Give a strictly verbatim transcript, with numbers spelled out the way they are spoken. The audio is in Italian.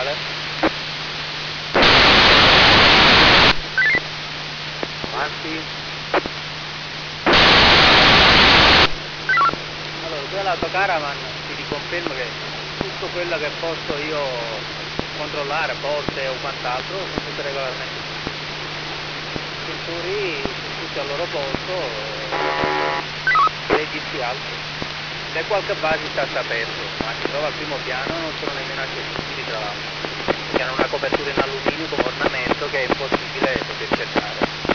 ufficiale. Avanti. Allora, qui all'autocaravan ti riconfermo che tutto quello che posso io controllare, porte o quant'altro, sono tutte regolarmente. I sensori sono tutti al loro posto, registri altro. Se qualche base sta aperto, ma si trova al primo piano, non sono nemmeno accessibili tra l'altro, perché hanno una copertura in alluminio come ornamento che è impossibile poter cercare.